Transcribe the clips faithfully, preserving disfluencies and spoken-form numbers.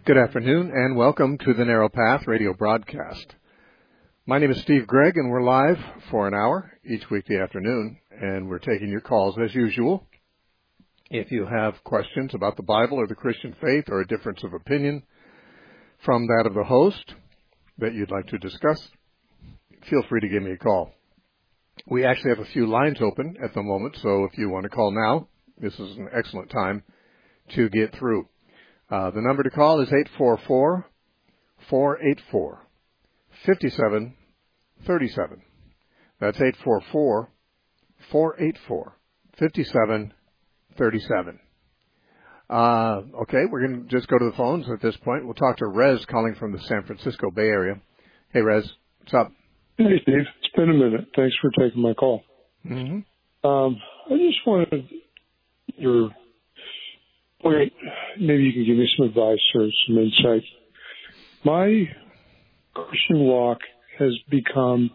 Good afternoon, and welcome to the Narrow Path radio broadcast. My name is Steve Gregg, and we're live for an hour each weekday afternoon, and we're taking your calls as usual. If you have questions about the Bible or the Christian faith or a difference of opinion from that of the host that you'd like to discuss, feel free to give me a call. We actually have a few lines open at the moment, so if you want to call now, this is an excellent time to get through. Uh, the number to call is eight four four, four eight four, five seven three seven. That's eight four four, four eight four, five seven three seven. Uh, okay, we're going to just go to the phones at this point. We'll talk to Rez calling from the San Francisco Bay Area. Hey, Rez, what's up? Hey, Steve. It's been a minute. Thanks for taking my call. Mm-hmm. Um, I just wanted your... Wait, maybe you can give me some advice or some insight. My Christian walk has become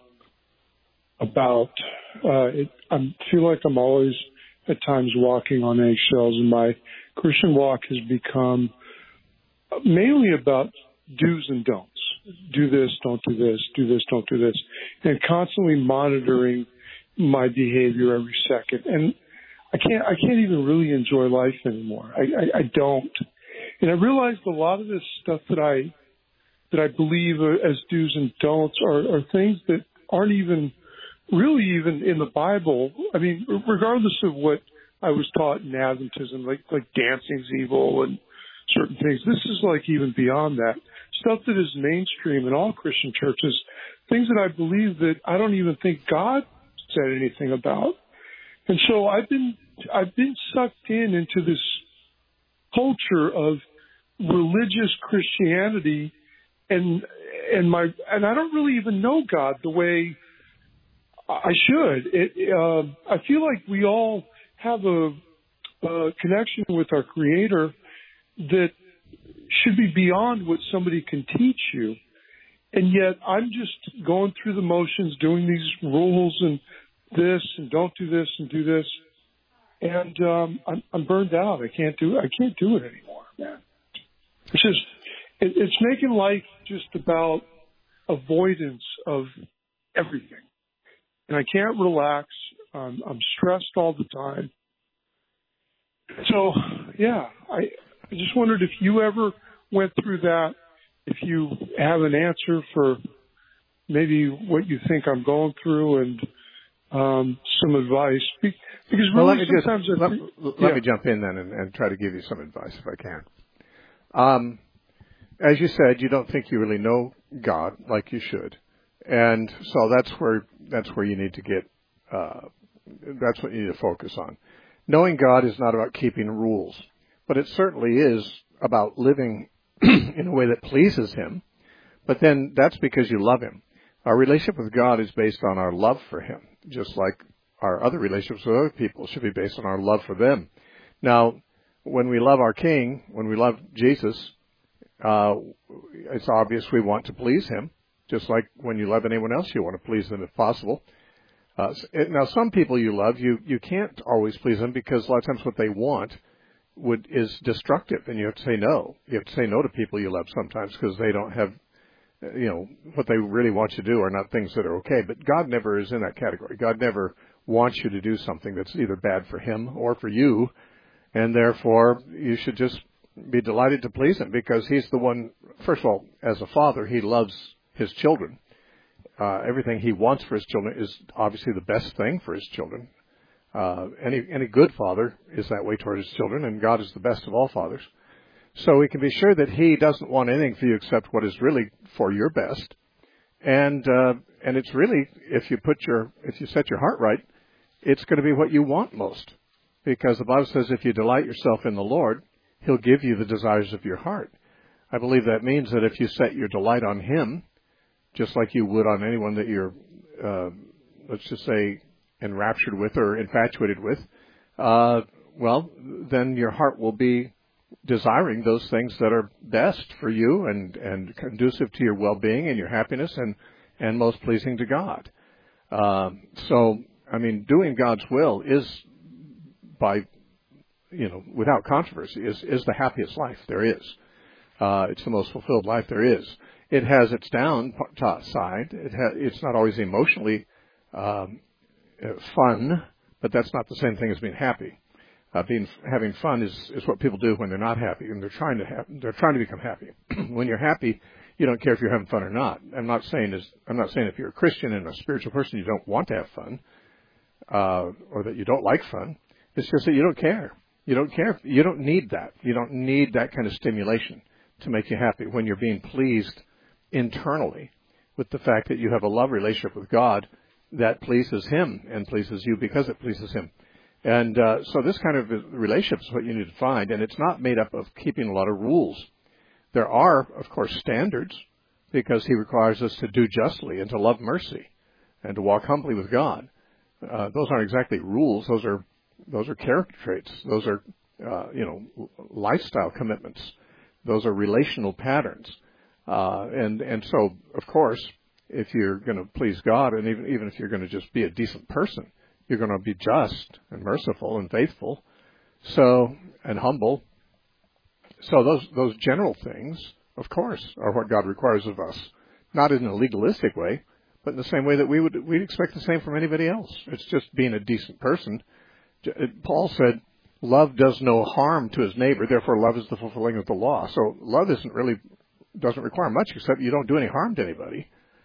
about, uh, it, I feel like I'm always at times walking on eggshells, and my Christian walk has become mainly about do's and don'ts. Do this, don't do this, do this, don't do this, and constantly monitoring my behavior every second. And I can't, I can't even really enjoy life anymore. I, I, I don't. And I realized a lot of this stuff that I, that I believe as do's and don'ts are, are things that aren't even really even in the Bible. I mean, regardless of what I was taught in Adventism, like, like dancing's evil and certain things, this is like even beyond that. Stuff that is mainstream in all Christian churches, things that I believe that I don't even think God said anything about. And so I've been I've been sucked in into this culture of religious Christianity, and and my and I don't really even know God the way I should. It, uh, I feel like we all have a, a connection with our Creator that should be beyond what somebody can teach you, and yet I'm just going through the motions, doing these rules and this and don't do this and do this, and um, I'm, I'm burned out. I can't do I can't do it anymore, man. It's just it, it's making life just about avoidance of everything, and I can't relax. Um, I'm stressed all the time. So yeah, I, I just wondered if you ever went through that. If you have an answer for maybe what you think I'm going through, and Um, some advice, because really well, let me sometimes just, I let, think, let yeah. me jump in then and, and try to give you some advice if I can. Um, as you said, you don't think you really know God like you should, and so that's where that's where you need to get. Uh, that's what you need to focus on. Knowing God is not about keeping rules, but it certainly is about living in a way that pleases Him. But then that's because you love Him. Our relationship with God is based on our love for Him, just like our other relationships with other people should be based on our love for them. Now, when we love our King, when we love Jesus, uh, it's obvious we want to please Him, just like when you love anyone else, you want to please them if possible. Uh, now, some people you love, you, you can't always please them because a lot of times what they want would is destructive, and you have to say no. You have to say no to people you love sometimes because they don't have you know, what they really want you to do are not things that are okay. But God never is in that category. God never wants you to do something that's either bad for Him or for you, and therefore you should just be delighted to please Him because He's the one, first of all, as a father, He loves His children. Uh, everything He wants for His children is obviously the best thing for His children. Uh, any, any good father is that way toward his children, and God is the best of all fathers. So we can be sure that He doesn't want anything for you except what is really for your best, and uh, and it's really if you put your if you set your heart right, it's going to be what you want most, because the Bible says if you delight yourself in the Lord, He'll give you the desires of your heart. I believe that means that if you set your delight on Him, just like you would on anyone that you're, uh, let's just say, enraptured with or infatuated with, uh, well, then your heart will be desiring those things that are best for you and, and conducive to your well-being and your happiness and, and most pleasing to God. Um, so, I mean, doing God's will is by, you know, without controversy, is, is the happiest life there is. Uh, it's the most fulfilled life there is. It has its down side. It ha- it's not always emotionally um, fun, but that's not the same thing as being happy. Uh, being having fun is, is what people do when they're not happy, and they're trying to have, they're trying to become happy. When you're happy, you don't care if you're having fun or not. I'm not saying is I'm not saying if you're a Christian and a spiritual person you don't want to have fun, uh, or that you don't like fun. It's just that you don't care. You don't care. You don't need that. You don't need that kind of stimulation to make you happy when you're being pleased internally with the fact that you have a love relationship with God that pleases Him and pleases you because it pleases Him. And uh, so this kind of relationship is what you need to find, and it's not made up of keeping a lot of rules. There are, of course, standards, because He requires us to do justly and to love mercy and to walk humbly with God. Uh, those aren't exactly rules. Those are those are character traits. Those are uh, you know lifestyle commitments. Those are relational patterns. Uh, and and so, of course, if you're going to please God, and even even if you're going to just be a decent person, you're going to be just and merciful and faithful, so and humble. So those those general things, of course, are what God requires of us, not in a legalistic way, but in the same way that we would we'd expect the same from anybody else. It's just being a decent person. Paul said, "Love does no harm to his neighbor; therefore, love is the fulfilling of the law." So love isn't really doesn't require much, except you don't do any harm to anybody.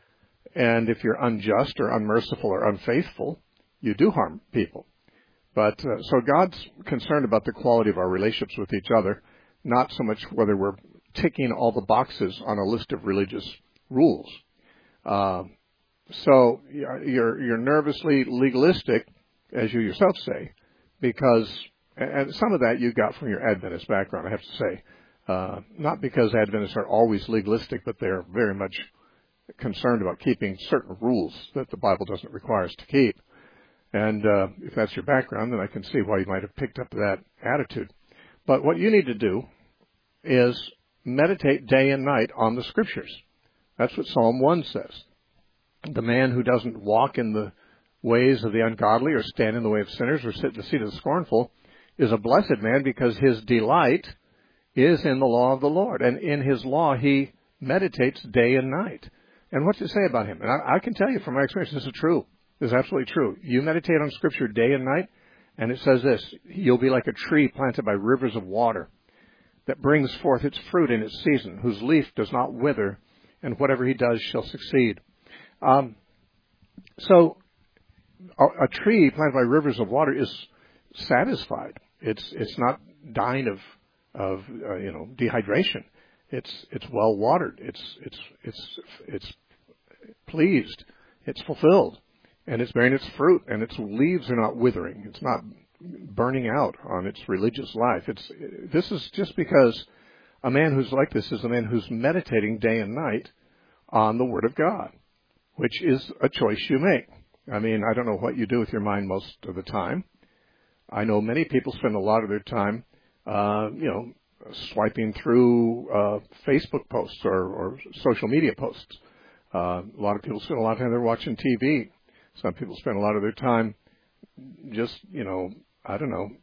And if you're unjust or unmerciful or unfaithful, you do harm people. But uh, so God's concerned about the quality of our relationships with each other, not so much whether we're ticking all the boxes on a list of religious rules. Uh, so you're you're nervously legalistic, as you yourself say, because and some of that you got from your Adventist background, I have to say. Uh, not because Adventists are always legalistic, but they're very much concerned about keeping certain rules that the Bible doesn't require us to keep. And uh, if that's your background, then I can see why you might have picked up that attitude. But what you need to do is meditate day and night on the Scriptures. That's what Psalm one says. The man who doesn't walk in the ways of the ungodly or stand in the way of sinners or sit in the seat of the scornful is a blessed man, because his delight is in the law of the Lord. And in His law he meditates day and night. And what to say about him? And I, I can tell you from my experience, this is true. This is absolutely true. You meditate on Scripture day and night, and it says this: you'll be like a tree planted by rivers of water that brings forth its fruit in its season, whose leaf does not wither, and whatever he does shall succeed. Um, so a, a tree planted by rivers of water is satisfied. It's it's not dying of of uh, you know dehydration. It's it's well watered. It's it's it's it's pleased. It's fulfilled. And it's bearing its fruit, and its leaves are not withering. It's not burning out on its religious life. It's this is just because a man who's like this is a man who's meditating day and night on the Word of God, which is a choice you make. I mean, I don't know what you do with your mind most of the time. I know many people spend a lot of their time, uh, you know, swiping through uh, Facebook posts or, or social media posts. Uh, a lot of people spend a lot of time there watching T V. Some people spend a lot of their time just, you know, I don't know,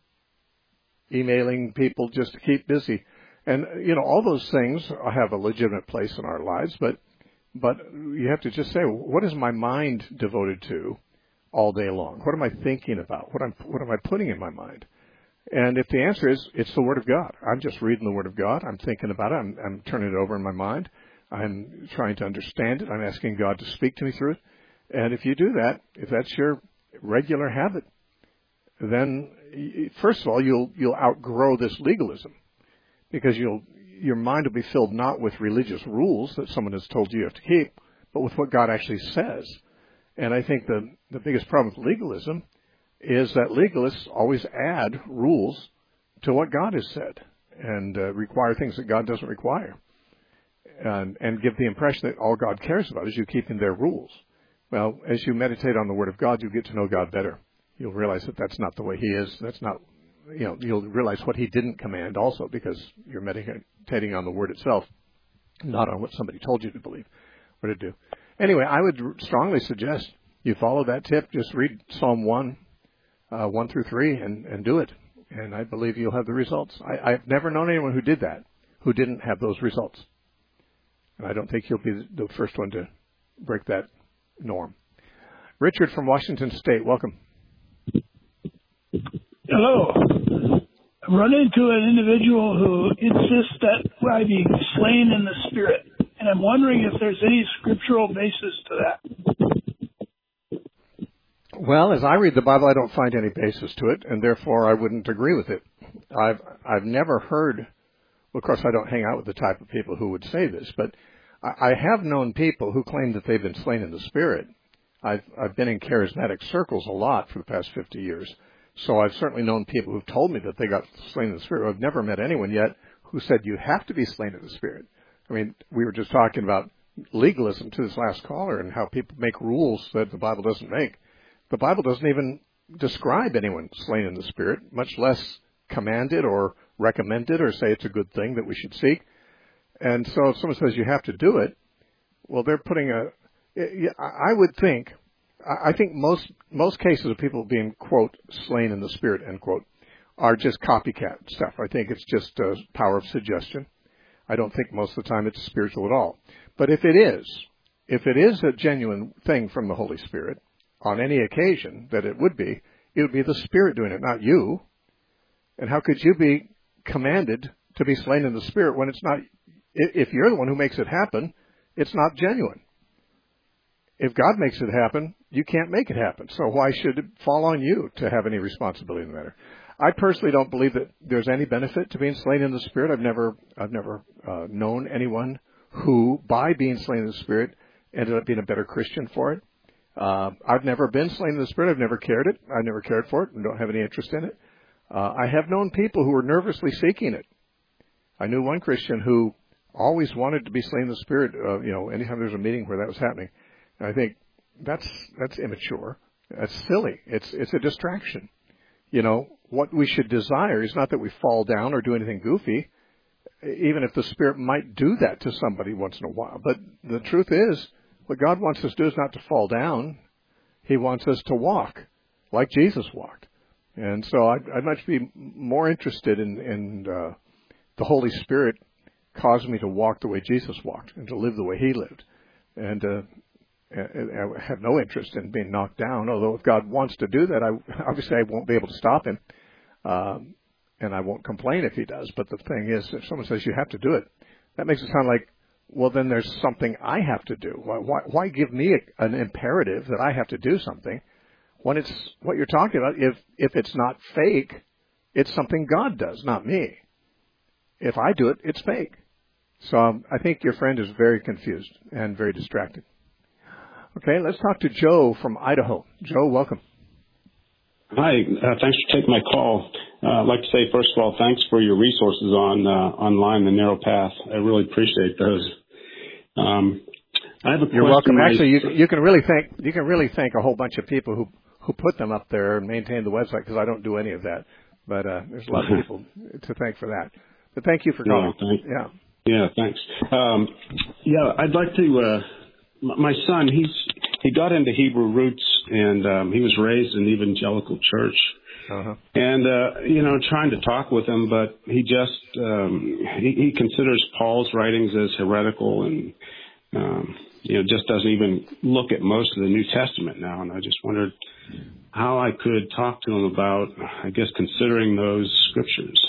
emailing people just to keep busy. And, you know, all those things have a legitimate place in our lives, but but you have to just say, what is my mind devoted to all day long? What am I thinking about? What am what am I putting in my mind? And if the answer is, it's the Word of God. I'm just reading the Word of God. I'm thinking about it. I'm, I'm turning it over in my mind. I'm trying to understand it. I'm asking God to speak to me through it. And if you do that, if that's your regular habit, then first of all, you'll you'll outgrow this legalism, because you'll your mind will be filled not with religious rules that someone has told you you have to keep, but with what God actually says. And I think the the biggest problem with legalism is that legalists always add rules to what God has said and uh, require things that God doesn't require, and and give the impression that all God cares about is you keeping their rules. Well, as you meditate on the Word of God, you'll get to know God better. You'll realize that that's not the way He is. That's not, you know, you'll realize what He didn't command also, because you're meditating on the Word itself, not on what somebody told you to believe or to do. Anyway, I would strongly suggest you follow that tip. Just read Psalm one, uh, one through three, and, and do it. And I believe you'll have the results. I, I've never known anyone who did that, who didn't have those results. And I don't think you'll be the first one to break that norm. Richard from Washington State, welcome. Hello. I've run into an individual who insists that I be slain in the Spirit, and I'm wondering if there's any scriptural basis to that. Well, as I read the Bible, I don't find any basis to it, and therefore I wouldn't agree with it. I've I've never heard, well, of course I don't hang out with the type of people who would say this, but I, I have known people who claim that they've been slain in the Spirit. I've I've been in charismatic circles a lot for the past fifty years. So I've certainly known people who've told me that they got slain in the Spirit. I've never met anyone yet who said you have to be slain in the Spirit. I mean, we were just talking about legalism to this last caller and how people make rules that the Bible doesn't make. The Bible doesn't even describe anyone slain in the Spirit, much less command it or recommend it or say it's a good thing that we should seek. And so if someone says you have to do it, well, they're putting a, I would think, I think most most cases of people being, quote, slain in the Spirit, end quote, are just copycat stuff. I think it's just uh, power of suggestion. I don't think most of the time it's spiritual at all. But if it is, if it is a genuine thing from the Holy Spirit, on any occasion that it would be, it would be the Spirit doing it, not you. And how could you be commanded to be slain in the Spirit when it's not, if you're the one who makes it happen, it's not genuine. If God makes it happen, you can't make it happen. So why should it fall on you to have any responsibility in the matter? I personally don't believe that there's any benefit to being slain in the Spirit. I've never, I've never uh, known anyone who, by being slain in the Spirit, ended up being a better Christian for it. Uh, I've never been slain in the Spirit. I've never cared it. I've never cared for it and don't have any interest in it. Uh, I have known people who were nervously seeking it. I knew one Christian who always wanted to be slain in the Spirit. Uh, you know, anytime there was a meeting where that was happening. I think that's that's immature. That's silly. It's it's a distraction. You know, what we should desire is not that we fall down or do anything goofy, even if the Spirit might do that to somebody once in a while. But the truth is, what God wants us to do is not to fall down. He wants us to walk like Jesus walked. And so I'd, I'd much be more interested in, in uh, the Holy Spirit causing me to walk the way Jesus walked and to live the way He lived. And uh I have no interest in being knocked down, although if God wants to do that, I, obviously I won't be able to stop Him, um, and I won't complain if He does. But the thing is, if someone says you have to do it, that makes it sound like, well, then there's something I have to do. Why, why, why give me a, an imperative that I have to do something when it's what you're talking about? If if it's not fake, it's something God does, not me. If I do it, it's fake. So um, I think your friend is very confused and very distracted. Okay, let's talk to Joe from Idaho. Joe, welcome. Hi, uh, thanks for taking my call. Uh, I'd like to say, first of all, thanks for your resources on uh, online, The Narrow Path. I really appreciate those. Um, I have a question. You're welcome. Actually, you, you can really thank you can really thank a whole bunch of people who who put them up there and maintain the website, because I don't do any of that. But uh, there's a lot of people to thank for that. But thank you for calling. Yeah, thank, yeah. Yeah, thanks. Um, yeah, I'd like to. Uh, My son, he's he got into Hebrew roots, and um, he was raised in evangelical church. Uh-huh. And uh, you know, trying to talk with him, but he just um, he, he considers Paul's writings as heretical, and um, you know, just doesn't even look at most of the New Testament now. And I just wondered how I could talk to him about, I guess, considering those scriptures.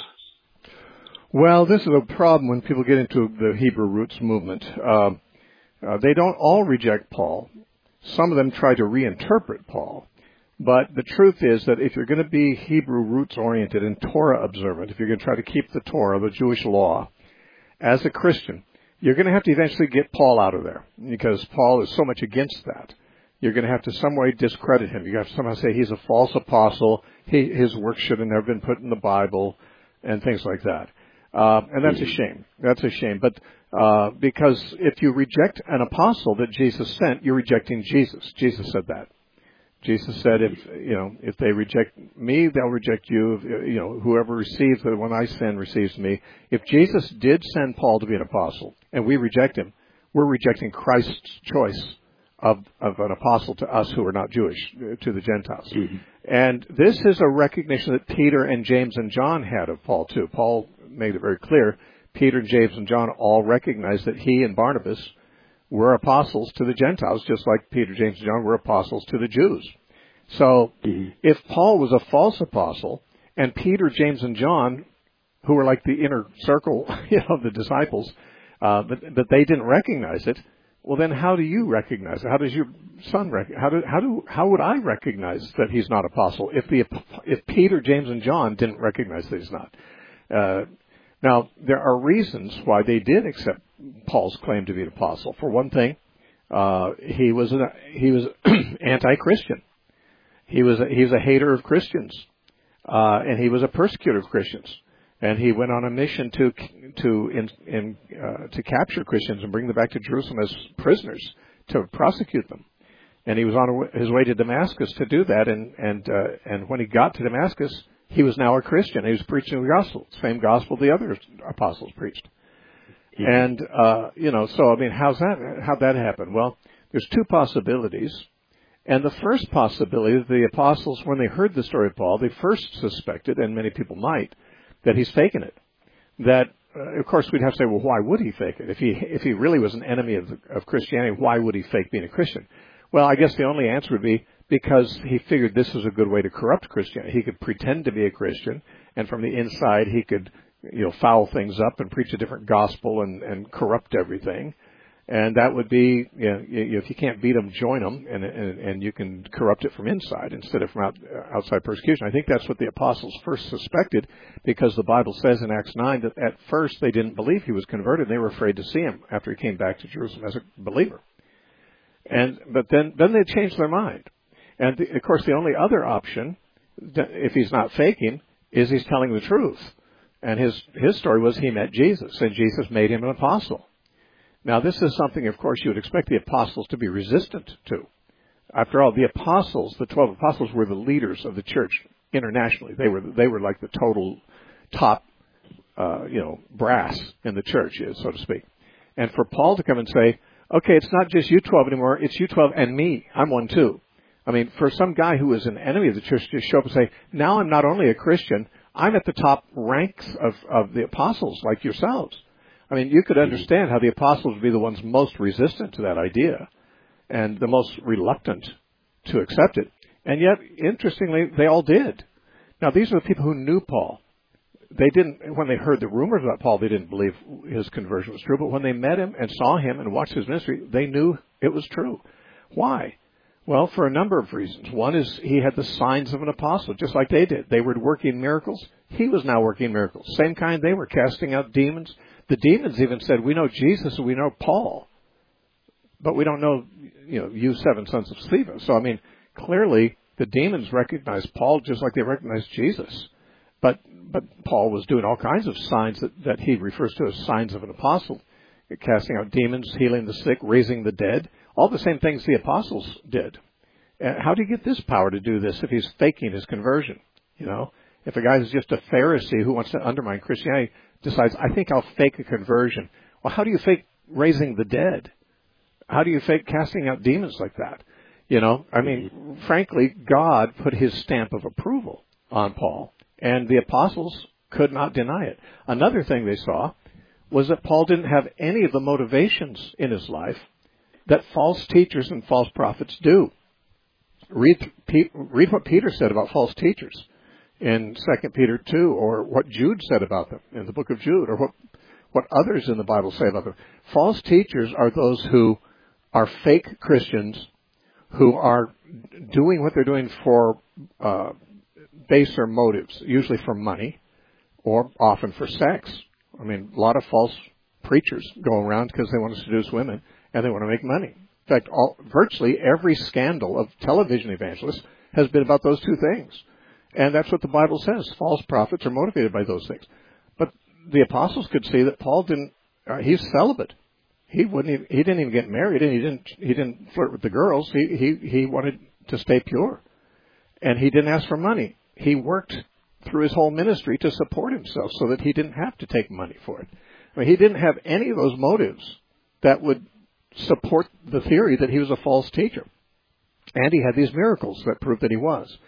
Well, this is a problem when people get into the Hebrew roots movement. Uh, Uh, they don't all reject Paul. Some of them try to reinterpret Paul. But the truth is that if you're going to be Hebrew roots oriented and Torah observant, if you're going to try to keep the Torah, the Jewish law, as a Christian, you're going to have to eventually get Paul out of there, because Paul is so much against that. You're going to have to some way discredit him. You have to somehow say he's a false apostle, he, his work should have never been put in the Bible, and things like that. Uh, and that's a shame. That's a shame. But uh, because if you reject an apostle that Jesus sent, you're rejecting Jesus. Jesus said that. Jesus said, if you know, if they reject me, they'll reject you. If, you know, whoever receives the one I send receives me. If Jesus did send Paul to be an apostle, and we reject him, we're rejecting Christ's choice of of an apostle to us who are not Jewish, to the Gentiles. Mm-hmm. And this is a recognition that Peter and James and John had of Paul too. Paul made it very clear. Peter, James, and John all recognized that he and Barnabas were apostles to the Gentiles, just like Peter, James, and John were apostles to the Jews. So mm-hmm. if Paul was a false apostle, and Peter, James, and John, who were like the inner circle, you know, of the disciples, uh, but but they didn't recognize it, well, then how do you recognize it? How does your son recognize? How do how do how would I recognize that he's not apostle if the if Peter, James, and John didn't recognize that he's not? Uh, now there are reasons why they did accept Paul's claim to be an apostle. For one thing, uh, he was a, he was anti-Christian. He was a, he was a hater of Christians, uh, and he was a persecutor of Christians. And he went on a mission to to in, in, uh, to capture Christians and bring them back to Jerusalem as prisoners to prosecute them. And he was on his way to Damascus to do that. And and uh, and when he got to Damascus, he was now a Christian. He was preaching the gospel, the same gospel the other apostles preached. Mm-hmm. And uh, you know, so I mean, how's that? How'd that happen? Well, there's two possibilities. And the first possibility, the apostles, when they heard the story of Paul, they first suspected, and many people might, that he's faking it. That, uh, of course, we'd have to say, well, why would he fake it? If he if he really was an enemy of, of Christianity, why would he fake being a Christian? Well, I guess the only answer would be because he figured this was a good way to corrupt Christianity. He could pretend to be a Christian, and from the inside he could, you know, foul things up and preach a different gospel and, and corrupt everything. And that would be, you know, if you can't beat them, join them, and, and, and you can corrupt it from inside instead of from out, outside persecution. I think that's what the apostles first suspected, because the Bible says in Acts nine that at first they didn't believe he was converted. They were afraid to see him after he came back to Jerusalem as a believer. And but then then they changed their mind. And the, of course, the only other option, if he's not faking, is he's telling the truth. And his his story was he met Jesus, and Jesus made him an apostle. Now, this is something, of course, you would expect the apostles to be resistant to. After all, the apostles, the twelve apostles, were the leaders of the church internationally. They were they were like the total top, uh, you know, brass in the church, so to speak. And for Paul to come and say, okay, it's not just you twelve anymore, it's you twelve and me. I'm one too. I mean, for some guy who was an enemy of the church to show up and say, now I'm not only a Christian, I'm at the top ranks of, of the apostles like yourselves. I mean, you could understand how the apostles would be the ones most resistant to that idea and the most reluctant to accept it. And yet, interestingly, they all did. Now, these are the people who knew Paul. They didn't, when they heard the rumors about Paul, they didn't believe his conversion was true. But when they met him and saw him and watched his ministry, they knew it was true. Why? Well, for a number of reasons. One is he had the signs of an apostle, just like they did. They were working miracles. He was now working miracles. Same kind they were, casting out demons. The demons even said, we know Jesus and we know Paul, but we don't know, you know, you seven sons of Sceva. So, I mean, clearly the demons recognized Paul just like they recognized Jesus. But but Paul was doing all kinds of signs that, that he refers to as signs of an apostle, casting out demons, healing the sick, raising the dead, all the same things the apostles did. Uh, how do you get this power to do this if he's faking his conversion? You know, if a guy is just a Pharisee who wants to undermine Christianity, decides, I think I'll fake a conversion. Well, how do you fake raising the dead? How do you fake casting out demons like that? You know, I mean, frankly, God put his stamp of approval on Paul, and the apostles could not deny it. Another thing they saw was that Paul didn't have any of the motivations in his life that false teachers and false prophets do. Read, read what Peter said about false teachers in Second Peter two, or what Jude said about them in the book of Jude, or what what others in the Bible say about them. False teachers are those who are fake Christians, who are doing what they're doing for uh, baser motives, usually for money, or often for sex. I mean, a lot of false preachers go around because they want to seduce women and they want to make money. In fact, all, virtually every scandal of television evangelists has been about those two things. And that's what the Bible says. False prophets are motivated by those things. But the apostles could see that Paul didn't, uh, he's celibate. He wouldn't even, he didn't even get married, and he didn't, he didn't flirt with the girls. He, he, he wanted to stay pure. And he didn't ask for money. He worked through his whole ministry to support himself so that he didn't have to take money for it. I mean, he didn't have any of those motives that would support the theory that he was a false teacher. And he had these miracles that proved that he was.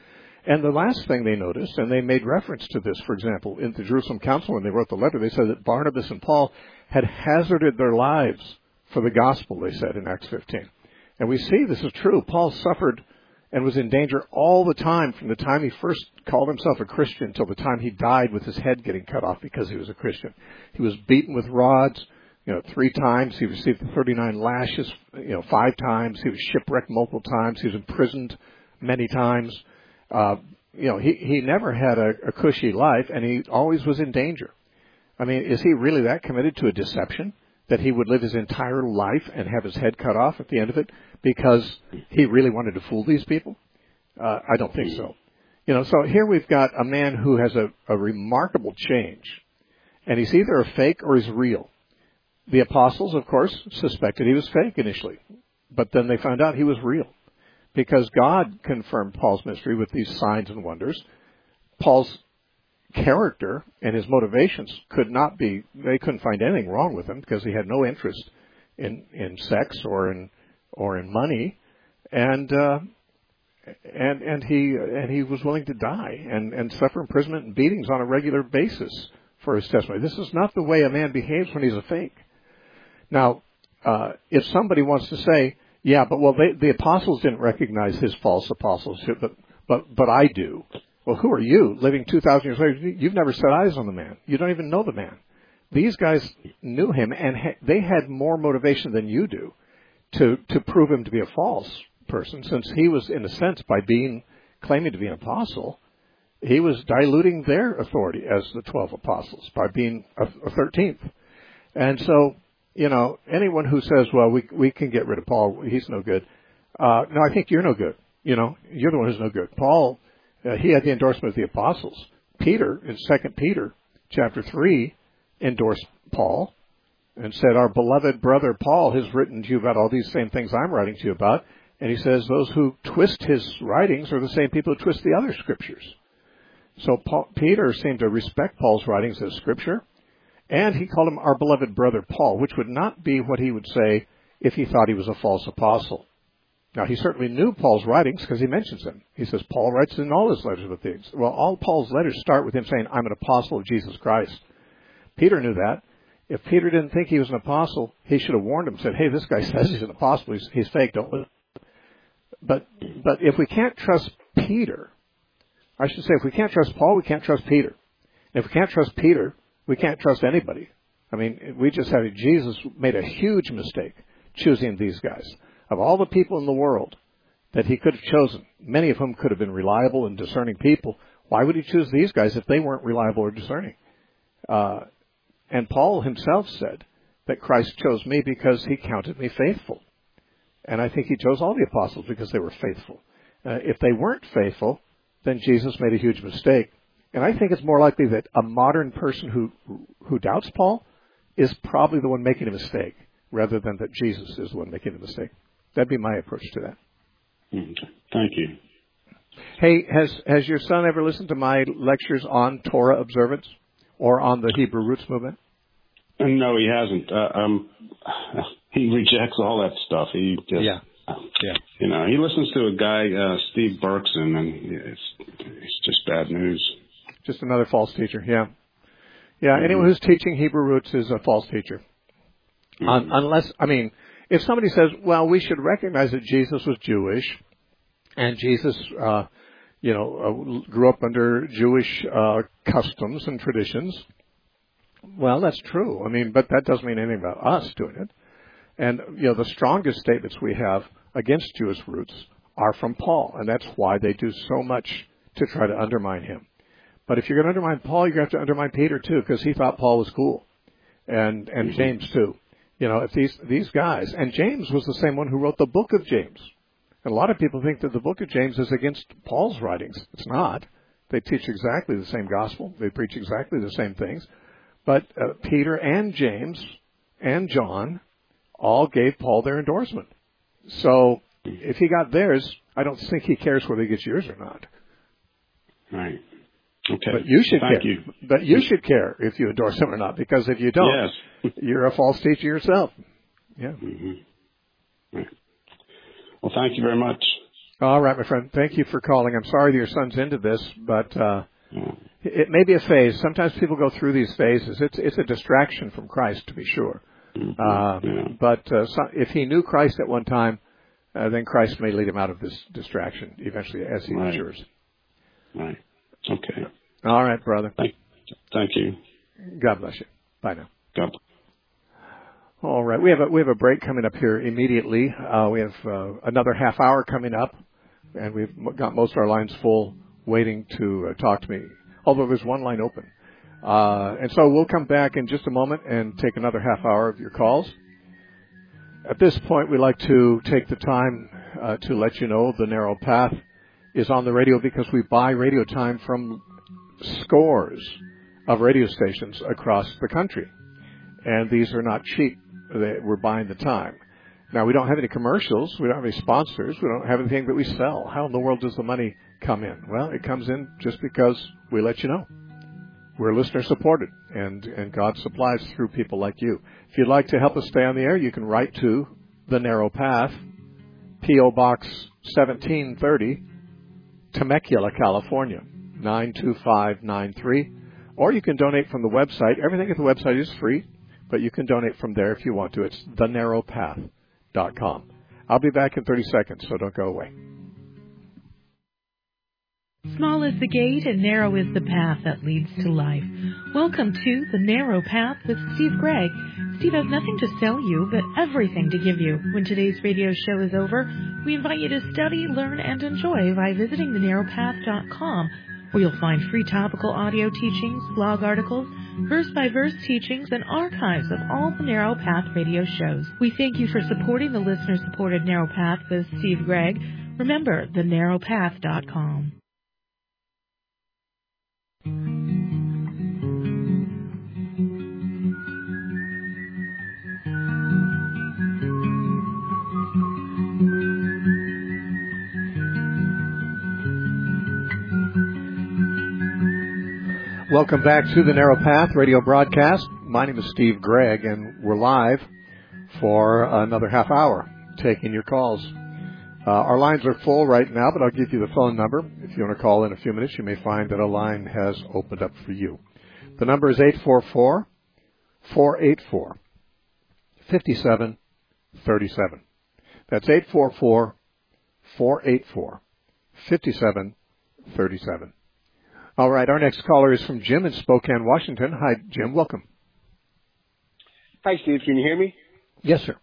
And the last thing they noticed, and they made reference to this, for example, in the Jerusalem Council when they wrote the letter, they said that Barnabas and Paul had hazarded their lives for the gospel, they said in Acts fifteen. And we see this is true. Paul suffered and was in danger all the time from the time he first called himself a Christian till the time he died with his head getting cut off because he was a Christian. He was beaten with rods, you know, three times. He received thirty-nine lashes, you know, five times. He was shipwrecked multiple times. He was imprisoned many times. Uh, you know, he, he never had a, a cushy life, and he always was in danger. I mean, is he really that committed to a deception that he would live his entire life and have his head cut off at the end of it because he really wanted to fool these people? Uh, I don't think so. You know, so here we've got a man who has a, a remarkable change, and he's either a fake or he's real. The apostles, of course, suspected he was fake initially, but then they found out he was real because God confirmed Paul's ministry with these signs and wonders. Paul's character and his motivations could not be, they couldn't find anything wrong with him because he had no interest in, in sex or in, or in money. And, uh, and, and he, and he was willing to die and, and suffer imprisonment and beatings on a regular basis for his testimony. This is not the way a man behaves when he's a fake. Now, uh, if somebody wants to say, yeah, but well, they, the apostles didn't recognize his false apostleship, but, but, but I do. Well, who are you living two thousand years later? You've never set eyes on the man. You don't even know the man. These guys knew him, and ha- they had more motivation than you do to, to prove him to be a false person, since he was, in a sense, by being, claiming to be an apostle, he was diluting their authority as the twelve apostles by being a, a thirteenth. And so, you know, anyone who says, well, we we can get rid of Paul, he's no good. Uh, no, I think you're no good. You know, you're the one who's no good. Paul, uh, he had the endorsement of the apostles. Peter, in Second Peter chapter three, endorsed Paul and said, our beloved brother Paul has written to you about all these same things I'm writing to you about. And he says those who twist his writings are the same people who twist the other scriptures. So Paul, Peter seemed to respect Paul's writings as scripture. And he called him our beloved brother Paul, which would not be what he would say if he thought he was a false apostle. Now, he certainly knew Paul's writings because he mentions them. He says Paul writes in all his letters about things. Well, all Paul's letters start with him saying, I'm an apostle of Jesus Christ. Peter knew that. If Peter didn't think he was an apostle, he should have warned him, said, hey, this guy says he's an apostle. He's, he's fake, don't listen. But, but if we can't trust Peter, I should say if we can't trust Paul, we can't trust Peter. And if we can't trust Peter, we can't trust anybody. I mean, we just have, Jesus made a huge mistake choosing these guys. Of all the people in the world that he could have chosen, many of whom could have been reliable and discerning people, why would he choose these guys if they weren't reliable or discerning? Uh, and Paul himself said that Christ chose me because he counted me faithful. And I think he chose all the apostles because they were faithful. Uh, if they weren't faithful, then Jesus made a huge mistake. And I think it's more likely that a modern person who who doubts Paul is probably the one making a mistake, rather than that Jesus is the one making a mistake. That'd be my approach to that. Thank you. Hey, has has your son ever listened to my lectures on Torah observance or on the Hebrew Roots movement? No, he hasn't. Uh, um, he rejects all that stuff. He just, yeah, yeah. You know, he listens to a guy, uh, Steve Berkson, and it's it's just bad news. Just another false teacher, yeah. Yeah, mm-hmm. Anyone who's teaching Hebrew roots is a false teacher. Mm-hmm. Un- unless, I mean, if somebody says, well, we should recognize that Jesus was Jewish, and Jesus, uh, you know, uh, grew up under Jewish uh, customs and traditions, well, that's true. I mean, but that doesn't mean anything about us doing it. And, you know, the strongest statements we have against Jewish roots are from Paul, and that's why they do so much to try to undermine him. But if you're going to undermine Paul, you're going to have to undermine Peter, too, because he thought Paul was cool. And and mm-hmm. James, too. You know, if these these guys, and James was the same one who wrote the book of James. And a lot of people think that the book of James is against Paul's writings. It's not. They teach exactly the same gospel. They preach exactly the same things. But uh, Peter and James and John all gave Paul their endorsement. So if he got theirs, I don't think he cares whether he gets yours or not. Right. Okay. But you should Thank care. You. But you should care if you endorse him or not, because if you don't, yes. you're a false teacher yourself. Yeah. Mm-hmm. Right. Well, thank you very much. All right, my friend. Thank you for calling. I'm sorry that your son's into this, but uh, it may be a phase. Sometimes people go through these phases. It's it's a distraction from Christ, to be sure. Mm-hmm. Uh, yeah. But uh, so if he knew Christ at one time, uh, then Christ may lead him out of this distraction eventually as he right. matures. Right. Okay. All right, brother. Thank, thank you. God bless you. Bye now. God bless. All right, we have a we have a break coming up here immediately. Uh, we have uh, another half hour coming up, and we've got most of our lines full, waiting to uh, talk to me. Although there's one line open, uh, and so we'll come back in just a moment and take another half hour of your calls. At this point, we like to take the time uh, to let you know the Narrow Path is on the radio because we buy radio time from scores of radio stations across the country, and these are not cheap. They, we're buying the time. Now, we don't have any commercials. We don't have any sponsors. We don't have anything that we sell. How in the world does the money come in? Well, it comes in just because we let you know. We're listener-supported, and, and God supplies through people like you. If you'd like to help us stay on the air, you can write to The Narrow Path, P O. Box seventeen thirty, Temecula, California, nine two five nine three. Or you can donate from the website. Everything at the website is free, but you can donate from there if you want to. It's the narrow path dot com. I'll be back in thirty seconds, so don't go away. Small is the gate and narrow is the path that leads to life. Welcome to The Narrow Path with Steve Gregg. Steve has nothing to sell you, but everything to give you. When today's radio show is over, we invite you to study, learn, and enjoy by visiting the narrow path dot com, where you'll find free topical audio teachings, blog articles, verse-by-verse teachings, and archives of all the Narrow Path radio shows. We thank you for supporting the listener-supported Narrow Path with Steve Gregg. Remember, the narrow path dot com. Welcome back to the Narrow Path radio broadcast. My name is Steve Gregg, and we're live for another half hour taking your calls. Uh, our lines are full right now, but I'll give you the phone number. If you want to call in a few minutes, you may find that a line has opened up for you. The number is eight four four, four eight four, five seven three seven. That's eight four four, four eight four, five seven three seven. All right, our next caller is from Jim in Spokane, Washington. Hi, Jim. Welcome. Hi, Steve. Can you hear me? Yes, sir.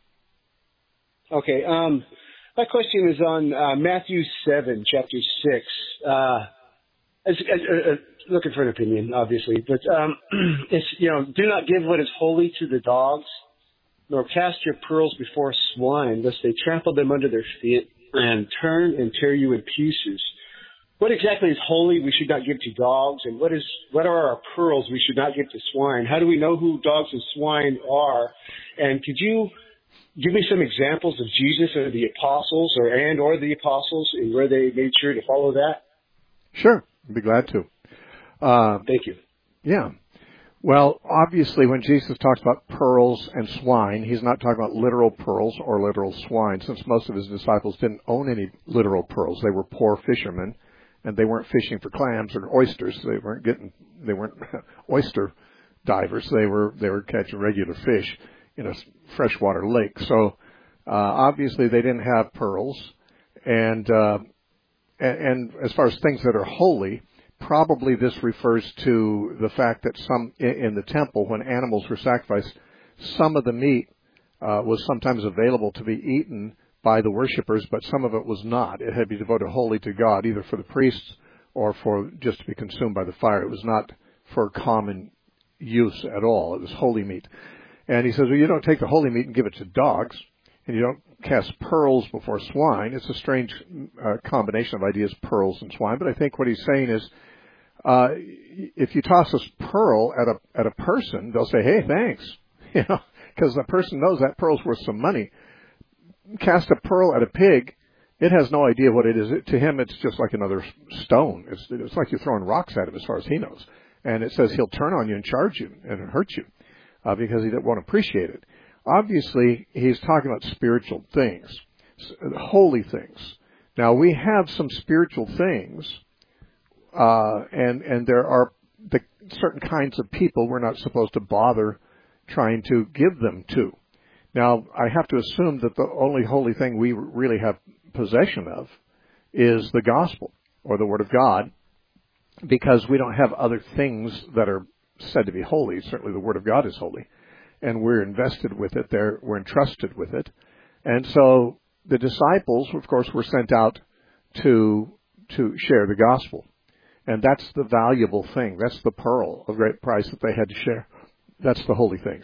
Okay. Um, my question is on uh, Matthew seven, chapter six. Uh, as, as, uh, looking for an opinion, obviously, but um, it's you know, do not give what is holy to the dogs, nor cast your pearls before swine, lest they trample them under their feet and turn and tear you in pieces. What exactly is holy we should not give to dogs, and what is what are our pearls we should not give to swine? How do we know who dogs and swine are? And could you give me some examples of Jesus or the apostles, or and or the apostles, and where they made sure to follow that? Sure, I'd be glad to. Uh, Thank you. Yeah. Well, obviously, when Jesus talks about pearls and swine, he's not talking about literal pearls or literal swine, since most of his disciples didn't own any literal pearls. They were poor fishermen, and they weren't fishing for clams or oysters. They weren't getting, they weren't oyster divers. They were, they were catching regular fish in a freshwater lake. So, uh, obviously they didn't have pearls. And, uh, and, and as far as things that are holy, probably this refers to the fact that some, in, in the temple, when animals were sacrificed, some of the meat, uh, was sometimes available to be eaten by the worshipers, but some of it was not. It had to be devoted wholly to God, either for the priests or for just to be consumed by the fire. It was not for common use at all. It was holy meat. And he says, well, you don't take the holy meat and give it to dogs, and you don't cast pearls before swine. It's a strange uh, combination of ideas, pearls and swine. But I think what he's saying is, uh, if you toss a pearl at a at a person, they'll say, hey, thanks, you know, because the person knows that pearl's worth some money. Cast a pearl at a pig, it has no idea what it is. It, to him, it's just like another stone. It's, it's like you're throwing rocks at him as far as he knows. And it says he'll turn on you and charge you and hurt you uh, because he won't appreciate it. Obviously, he's talking about spiritual things, holy things, Now, we have some spiritual things, uh, and, and there are the certain kinds of people we're not supposed to bother trying to give them to. Now, I have to assume that the only holy thing we really have possession of is the gospel or the Word of God, because we don't have other things that are said to be holy. Certainly the Word of God is holy, and we're invested with it. There, we're entrusted with it. And so the disciples, of course, were sent out to to share the gospel. And that's the valuable thing. That's the pearl of great price that they had to share. That's the holy things.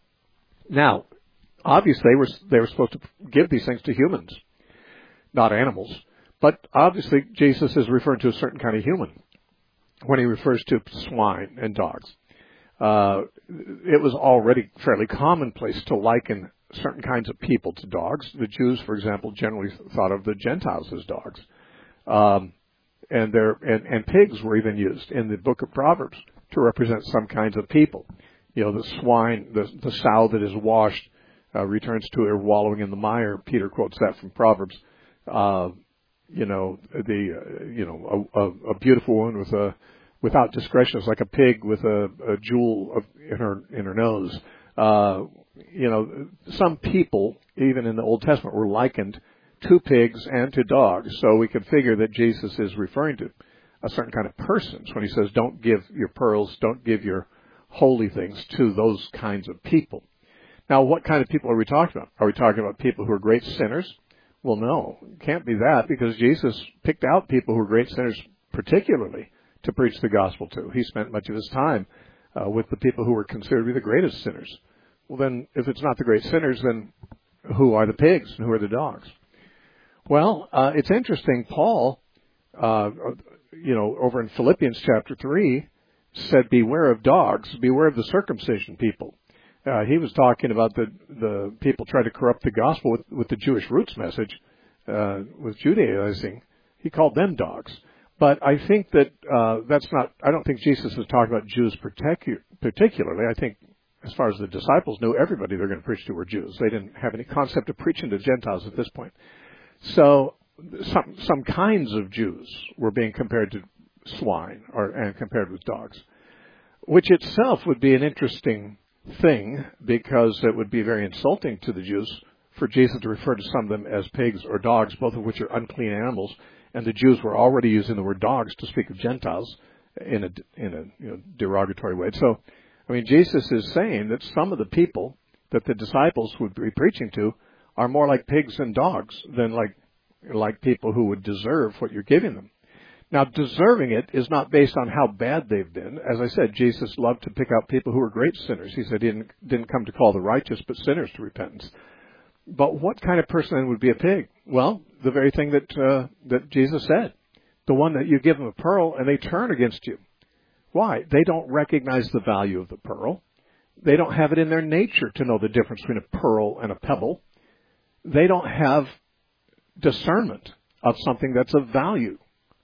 Now, obviously, they were, they were supposed to give these things to humans, not animals. But obviously, Jesus is referring to a certain kind of human when he refers to swine and dogs. Uh, it was already fairly commonplace to liken certain kinds of people to dogs. The Jews, for example, generally thought of the Gentiles as dogs. Um, and, there, and, and pigs were even used in the book of Proverbs to represent some kinds of people. You know, the swine, the, the sow that is washed uh, returns to her wallowing in the mire. Peter quotes that from Proverbs. Uh, you know, the, uh, you know, a, a, a beautiful woman with a, without discretion is like a pig with a, a jewel of, in her, in her nose. Uh, you know, some people, even in the Old Testament, were likened to pigs and to dogs. So we can figure that Jesus is referring to a certain kind of persons when he says, don't give your pearls, don't give your holy things to those kinds of people. Now, what kind of people are we talking about? Are we talking about people who are great sinners? Well, no, it can't be that, because Jesus picked out people who are great sinners particularly to preach the gospel to. He spent much of his time uh, with the people who were considered to be the greatest sinners. Well, then, if it's not the great sinners, then who are the pigs and who are the dogs? Well, uh, it's interesting. Paul, uh, you know, over in Philippians chapter three, said, beware of dogs, beware of the circumcision people. Uh, he was talking about the, the people trying to corrupt the gospel with, with the Jewish roots message, uh, with Judaizing. He called them dogs. But I think that uh, that's not, I don't think Jesus is talking about Jews particu- particularly. I think as far as the disciples knew, everybody they're going to preach to were Jews. They didn't have any concept of preaching to Gentiles at this point. So some some kinds of Jews were being compared to swine or and compared with dogs, which itself would be an interesting thing, because it would be very insulting to the Jews for Jesus to refer to some of them as pigs or dogs, both of which are unclean animals, and the Jews were already using the word dogs to speak of Gentiles in a in a you know, derogatory way. So, I mean, Jesus is saying that some of the people that the disciples would be preaching to are more like pigs and dogs than like like people who would deserve what you're giving them. Now, deserving it is not based on how bad they've been. As I said, Jesus loved to pick out people who were great sinners. He said he didn't, didn't come to call the righteous, but sinners to repentance. But what kind of person then would be a pig? Well, the very thing that uh, that Jesus said. The one that you give them a pearl and they turn against you. Why? They don't recognize the value of the pearl. They don't have it in their nature to know the difference between a pearl and a pebble. They don't have discernment of something that's of value.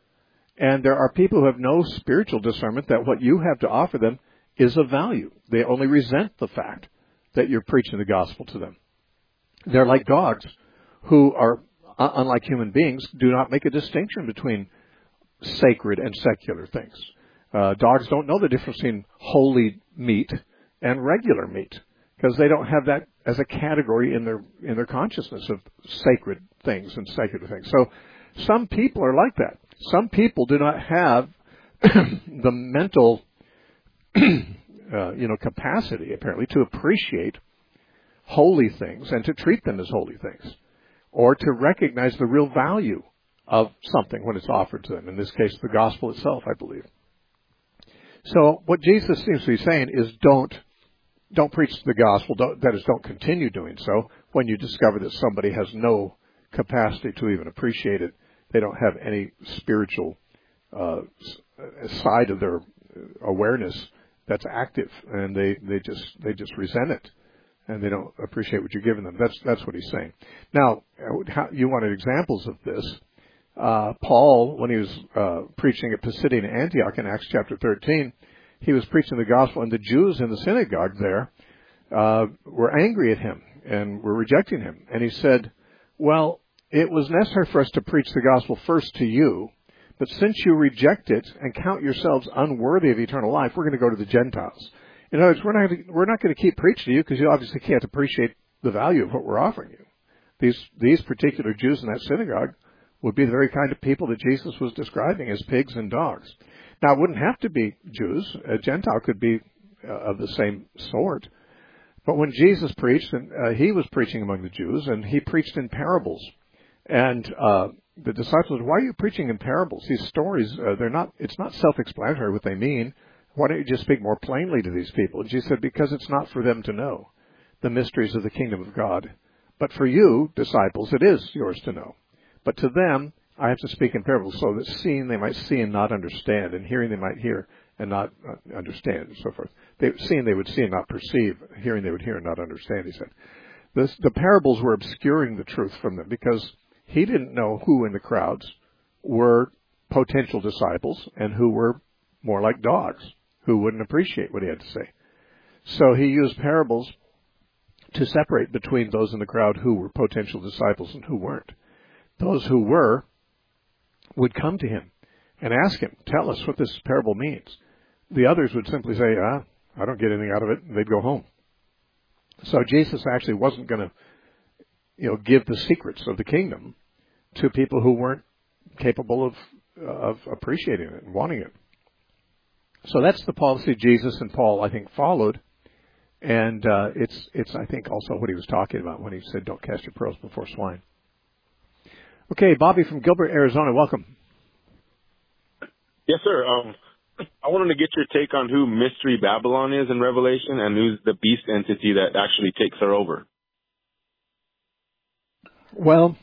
And there are people who have no spiritual discernment that what you have to offer them is of value. They only resent the fact that you're preaching the gospel to them. They're like dogs who are, unlike human beings, do not make a distinction between sacred and secular things. Uh, dogs don't know the difference between holy meat and regular meat, because they don't have that as a category in their in their consciousness of sacred things and secular things. So some people are like that. Some people do not have the mental, uh, you know, capacity, apparently, to appreciate holy things and to treat them as holy things, or to recognize the real value of something when it's offered to them. In this case, the gospel itself, I believe. So what Jesus seems to be saying is don't don't preach the gospel. Don't, that is, don't continue doing so when you discover that somebody has no capacity to even appreciate it. They don't have any spiritual uh, side of their awareness that's active, and they, they just they just resent it, and they don't appreciate what you're giving them. That's that's what he's saying. Now, how, you wanted examples of this. Uh, Paul, when he was uh, preaching at Pisidian Antioch in Acts chapter thirteen, he was preaching the gospel, and the Jews in the synagogue there uh, were angry at him and were rejecting him. And he said, well, it was necessary for us to preach the gospel first to you, but since you reject it and count yourselves unworthy of eternal life, we're going to go to the Gentiles. In other words, we're not going to, we're not going to keep preaching to you because you obviously can't appreciate the value of what we're offering you. These these particular Jews in that synagogue would be the very kind of people that Jesus was describing as pigs and dogs. Now, it wouldn't have to be Jews. A Gentile could be uh, of the same sort. But when Jesus preached, and uh, he was preaching among the Jews, and he preached in parables. And uh, the disciples said, why are you preaching in parables? These stories, uh, they're not. It's not self-explanatory what they mean. Why don't you just speak more plainly to these people? And Jesus said, because it's not for them to know the mysteries of the kingdom of God. But for you, disciples, it is yours to know. But to them, I have to speak in parables, so that seeing they might see and not understand, and hearing they might hear and not understand, and so forth. They, seeing they would see and not perceive, hearing they would hear and not understand, he said. This, the parables were obscuring the truth from them, because he didn't know who in the crowds were potential disciples and who were more like dogs, who wouldn't appreciate what he had to say. So he used parables to separate between those in the crowd who were potential disciples and who weren't. Those who were would come to him and ask him, tell us what this parable means. The others would simply say, ah, I don't get anything out of it, and they'd go home. So Jesus actually wasn't going to, you know, give the secrets of the kingdom to people who weren't capable of of appreciating it and wanting it. So that's the policy Jesus and Paul, I think, followed. And uh, it's, it's I think, also what he was talking about when he said, don't cast your pearls before swine. Okay, Bobby from Gilbert, Arizona, welcome. Yes, sir. Um, I wanted to get your take on who Mystery Babylon is in Revelation and who's the beast entity that actually takes her over. Well,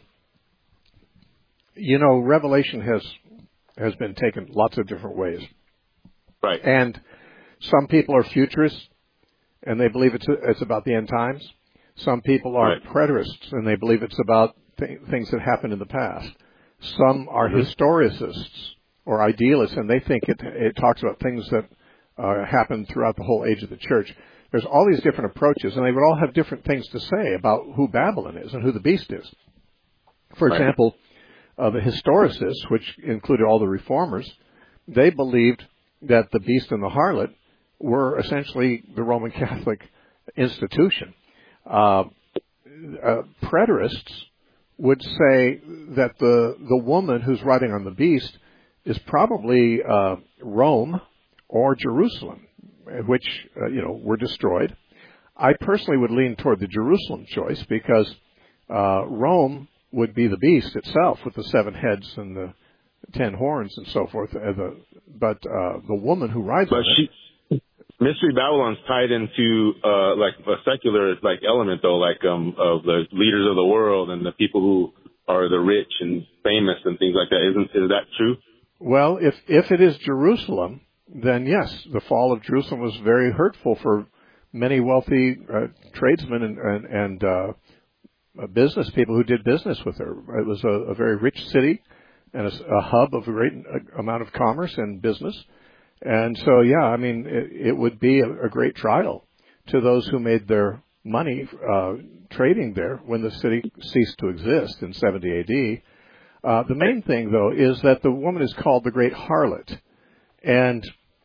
you know, Revelation has has been taken lots of different ways. Right. And some people are futurists, and they believe it's it's about the end times. Some people are right. preterists, and they believe it's about th- things that happened in the past. Some are mm-hmm. historicists or idealists, and they think it it talks about things that uh, happened throughout the whole age of the church. There's all these different approaches, and they would all have different things to say about who Babylon is and who the beast is. For right. example, uh, the historicists, which included all the reformers, they believed that the beast and the harlot were essentially the Roman Catholic institution. Uh, uh, preterists would say that the the woman who's riding on the beast is probably uh, Rome or Jerusalem, which uh, you know were destroyed. I personally would lean toward the Jerusalem choice because uh, Rome would be the beast itself with the seven heads and the ten horns and so forth. Uh, the, but uh, the woman who rides but on she, it, Mystery Babylon's tied into uh, like a secular like element though, like um, of the leaders of the world and the people who are the rich and famous and things like that. Isn't is that true? Well, if if it is Jerusalem, then yes, the fall of Jerusalem was very hurtful for many wealthy uh, tradesmen and and, and uh, business people who did business with her. It was a, a very rich city and a, a hub of a great amount of commerce and business. And so, yeah, I mean, it, it would be a, a great trial to those who made their money uh, trading there when the city ceased to exist in seventy A D. Uh, the main thing, though, is that the woman is called the Great Harlot. And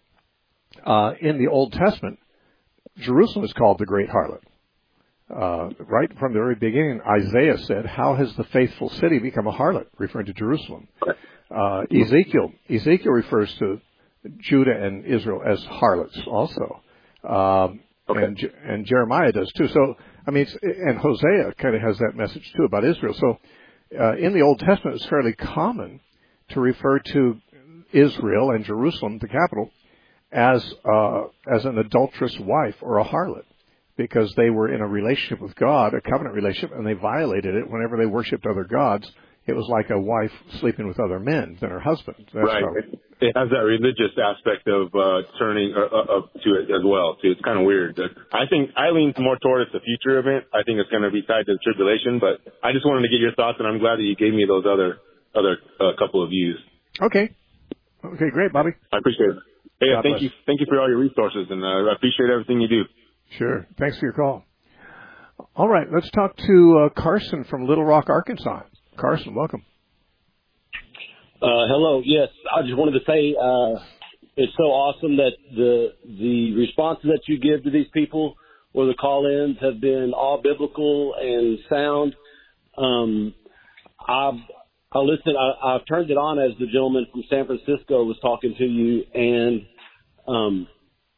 uh, in the Old Testament, Jerusalem is called the Great Harlot. Uh, right from the very beginning, Isaiah said, how has the faithful city become a harlot, referring to Jerusalem. Uh, Ezekiel, Ezekiel refers to Judah and Israel as harlots also. Um, okay. and, and Jeremiah does too. So, I mean, it's, and Hosea kind of has that message too about Israel. So, uh, in the Old Testament, it's fairly common to refer to Israel and Jerusalem, the capital, as, uh, as an adulterous wife or a harlot, because they were in a relationship with God, a covenant relationship, and they violated it whenever they worshipped other gods. It was like a wife sleeping with other men than her husband. That's right. How... It, it has that religious aspect of uh, turning uh, uh, to it as well. Too. It's kind of weird. I think I lean more towards the future event. I think it's going to be tied to the tribulation. But I just wanted to get your thoughts, and I'm glad that you gave me those other other uh, couple of views. Okay. Okay, great, Bobby. I appreciate it. Hey, God thank bless. you, thank you for all your resources, and uh, I appreciate everything you do. Sure. Thanks for your call. All right, let's talk to uh, Carson from Little Rock, Arkansas. Carson, welcome. Uh, hello. Yes, I just wanted to say uh, it's so awesome that the the responses that you give to these people or the call-ins have been all biblical and sound. Um, I've I listened. I, I've turned it on as the gentleman from San Francisco was talking to you, and um,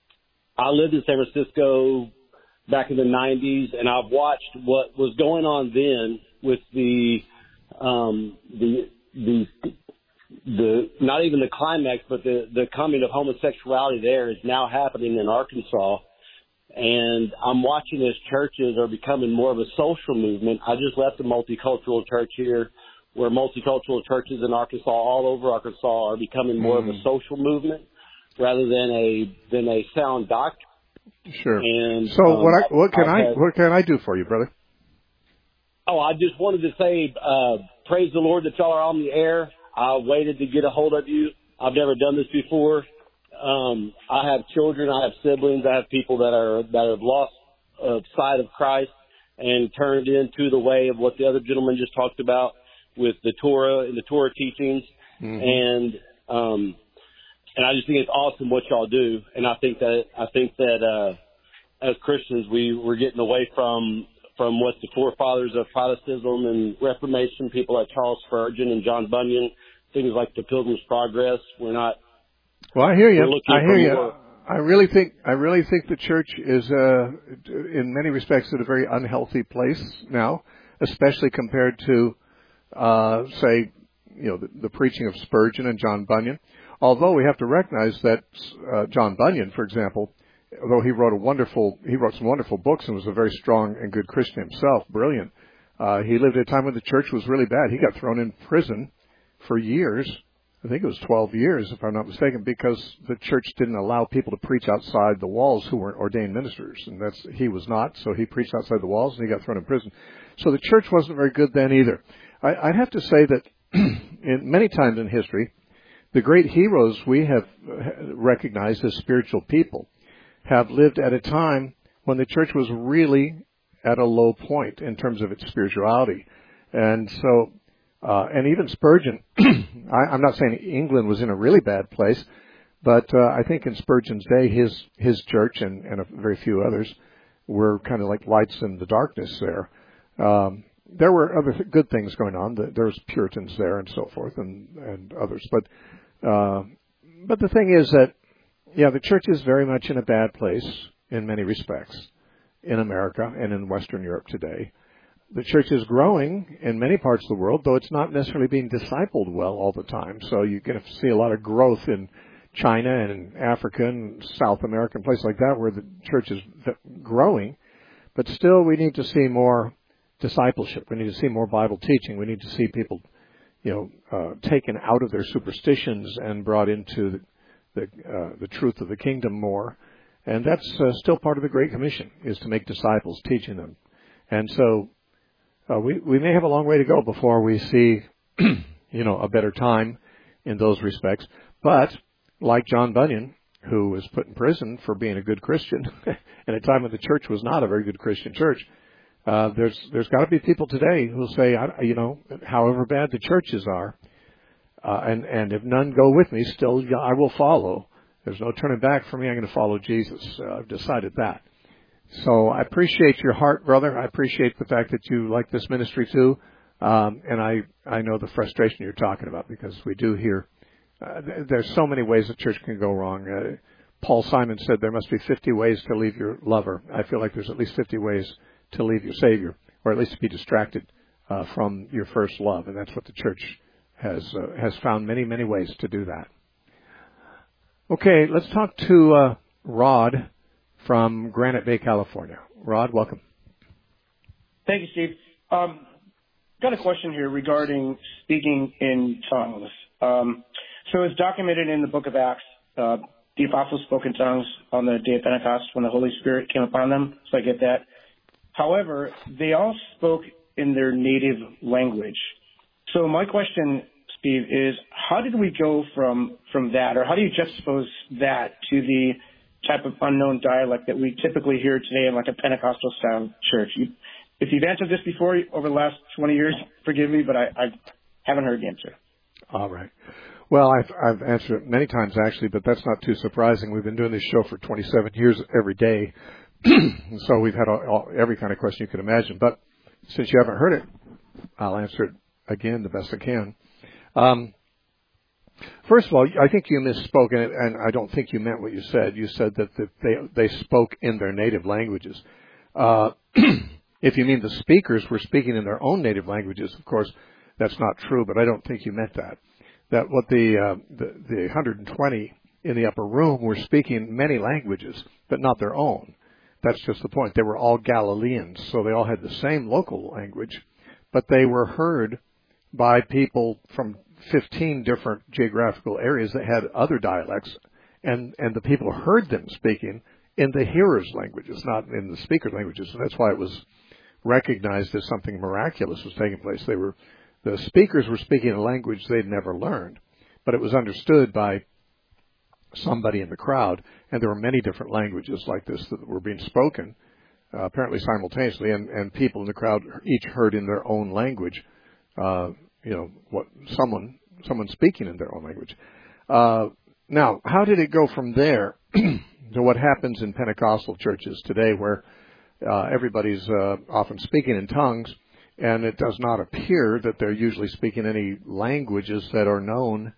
I lived in San Francisco back in the nineties, and I've watched what was going on then with the um, the the the not even the climax, but the the coming of homosexuality there is now happening in Arkansas. And I'm watching as churches are becoming more of a social movement. I just left a multicultural church here where multicultural churches in Arkansas, all over Arkansas, are becoming more mm. of a social movement rather than a than a sound doctrine. Sure. And so um, what I, what can I've I had, what can I do for you, brother? Oh, I just wanted to say, uh, praise the Lord that y'all are on the air. I waited to get a hold of you. I've never done this before. Um, I have children, I have siblings, I have people that are that have lost uh, sight of Christ and turned into the way of what the other gentleman just talked about with the Torah and the Torah teachings. Mm-hmm. And um, and I just think it's awesome what y'all do. And I think that I think that uh, as Christians, we we're getting away from from what the forefathers of Protestantism and Reformation, people like Charles Spurgeon and John Bunyan, things like the Pilgrim's Progress. We're not. Well, I hear you. I hear you. More. I really think I really think the church is, uh, in many respects, at a very unhealthy place now, especially compared to, uh, say, you know, the, the preaching of Spurgeon and John Bunyan. Although we have to recognize that uh, John Bunyan, for example, although he wrote a wonderful, he wrote some wonderful books and was a very strong and good Christian himself, brilliant. Uh, he lived at a time when the church was really bad. He got thrown in prison for years. I think it was twelve years, if I'm not mistaken, because the church didn't allow people to preach outside the walls who weren't ordained ministers. And that's, he was not, so he preached outside the walls and he got thrown in prison. So the church wasn't very good then either. I, I'd have to say that in many times in history, the great heroes we have recognized as spiritual people have lived at a time when the church was really at a low point in terms of its spirituality. And so Uh, and even Spurgeon, I, I'm not saying England was in a really bad place, but uh, I think in Spurgeon's day, his his church and, and a very few others were kind of like lights in the darkness there. Um, there were other th- good things going on. There was Puritans there and so forth, and, and others. But uh, but the thing is that, yeah, the church is very much in a bad place in many respects in America and in Western Europe today. The church is growing in many parts of the world, though it's not necessarily being discipled well all the time. So you're going to see a lot of growth in China and in Africa and South America and places like that where the church is growing. But still, we need to see more discipleship. We need to see more Bible teaching. We need to see people, you know, uh, taken out of their superstitions and brought into the the, uh, the truth of the kingdom more. And that's uh, still part of the Great Commission, is to make disciples, teaching them. And so Uh, we, we may have a long way to go before we see, you know, a better time in those respects. But like John Bunyan, who was put in prison for being a good Christian at a time when the church was not a very good Christian church, uh, there's there's got to be people today who'll say, I, you know, however bad the churches are, uh, and and if none go with me, still I will follow. There's no turning back for me. I'm going to follow Jesus. Uh, I've decided that. So I appreciate your heart, brother. I appreciate the fact that you like this ministry too. Um, and I, I know the frustration you're talking about, because we do hear, uh, th- there's so many ways the church can go wrong. Uh, Paul Simon said there must be fifty ways to leave your lover. I feel like there's at least fifty ways to leave your Savior, or at least to be distracted uh, from your first love. And that's what the church has, uh, has found many, many ways to do that. Okay, let's talk to uh, Rod from Granite Bay, California. Rod, welcome. Thank you, Steve. Um, got a question here regarding speaking in tongues. Um, so it's documented in the book of Acts, uh, the apostles spoke in tongues on the day of Pentecost when the Holy Spirit came upon them, so I get that. However, they all spoke in their native language. So my question, Steve, is how did we go from, from that, or how do you juxtapose that to the type of unknown dialect that we typically hear today in like a Pentecostal style church? You, if you've answered this before over the last twenty years, forgive me, but I, I haven't heard the answer. All right. Well, I've, I've answered it many times, actually, but that's not too surprising. We've been doing this show for twenty-seven years every day, so we've had all, all, every kind of question you could imagine. But since you haven't heard it, I'll answer it again the best I can. Um, first of all, I think you misspoke, and, and I don't think you meant what you said. You said that the, they, they spoke in their native languages. Uh, if you mean the speakers were speaking in their own native languages, of course, that's not true, but I don't think you meant that. That what the, uh, the, the one hundred twenty in the upper room were speaking many languages, but not their own. That's just the point. They were all Galileans, so they all had the same local language, but they were heard by people from fifteen different geographical areas that had other dialects, and, and the people heard them speaking in the hearers' languages, not in the speakers' languages. And that's why it was recognized as something miraculous was taking place. They were, the speakers were speaking a language they'd never learned, but it was understood by somebody in the crowd, and there were many different languages like this that were being spoken, uh, apparently simultaneously, and, and people in the crowd each heard in their own language, uh, you know, what someone someone speaking in their own language. Uh, now, how did it go from there to what happens in Pentecostal churches today, where uh, everybody's uh, often speaking in tongues, and it does not appear that they're usually speaking any languages that are known